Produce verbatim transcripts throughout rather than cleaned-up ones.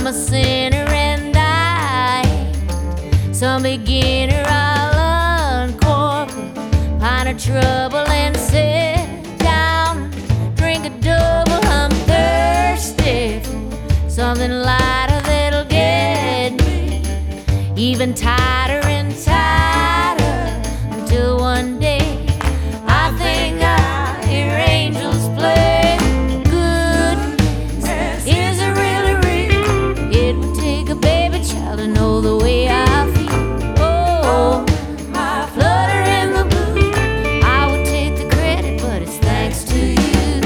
I'm a sinner and I, some beginner, I'll uncork a pint of trouble and sit down, drink a double. I'm thirsty for something lighter that'll get me even tighter and tighter, until one day I think I hear angels play. Goodness, is it really real? It would take a baby child to know the way I feel. Oh, I flutter in the blue. I would take the credit, but it's thanks to you.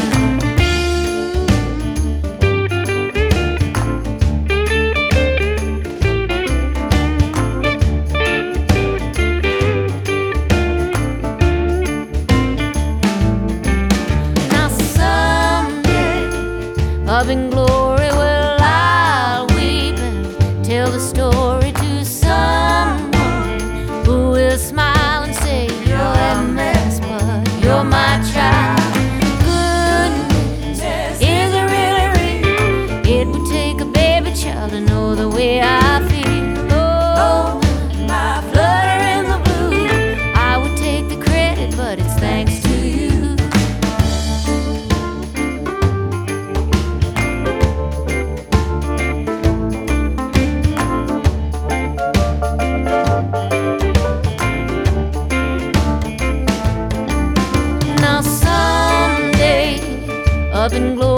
Up in glory, well, I'll weep and tell the story to someone who will smile and say, you're a mess, but you're my child. Goodness, is it really real? It would take a baby child to know the way I feel. Oh, I flutter in the blue. I would take the credit, but it's thanks to you. Up in glory.